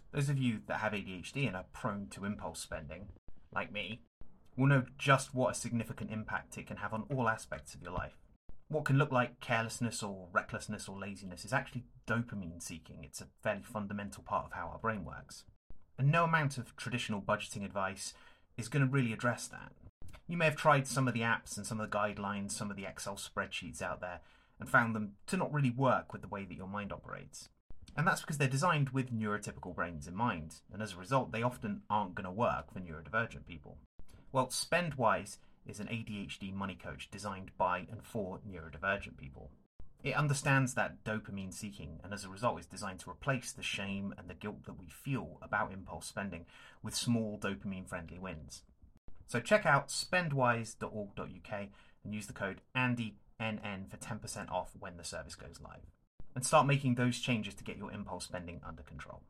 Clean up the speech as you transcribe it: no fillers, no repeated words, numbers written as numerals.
Those of you that have ADHD and are prone to impulse spending, like me, will know just what a significant impact it can have on all aspects of your life. What can look like carelessness or recklessness or laziness is actually dopamine seeking. It's a fairly fundamental part of how our brain works. And no amount of traditional budgeting advice is going to really address that. You may have tried some of the apps and some of the guidelines, some of the Excel spreadsheets out there, and found them to not really work with the way that your mind operates. And that's because they're designed with neurotypical brains in mind, and as a result, they often aren't going to work for neurodivergent people. Well, SpendWise is an ADHD money coach designed by and for neurodivergent people. It understands that dopamine seeking, and as a result is designed to replace the shame and the guilt that we feel about impulse spending with small dopamine friendly wins. So check out spendwise.org.uk and use the code ANDYNN for 10% off when the service goes live. And start making those changes to get your impulse spending under control.